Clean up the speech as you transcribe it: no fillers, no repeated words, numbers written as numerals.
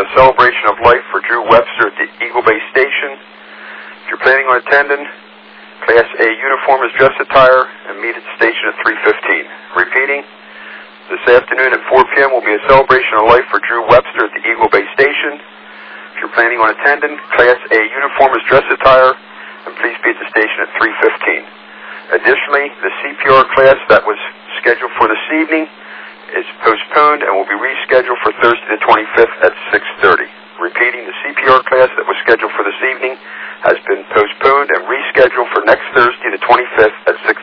a celebration of life for Drew Webster at the Eagle Bay Station. If you're planning on attending, Class A uniform is dress attire and meet at the station at 3:15. Repeating, this afternoon at 4 p.m. will be a celebration of life for Drew Webster at the Eagle Bay Station. If you're planning on attending, Class A uniform is dress attire and please be at the station at 3:15. Additionally, the CPR class that was scheduled for this evening is postponed and will be rescheduled for Thursday the 25th at 6:30. Repeating, the CPR class that was scheduled for this evening has been postponed and rescheduled for next Thursday the 25th at 6:30.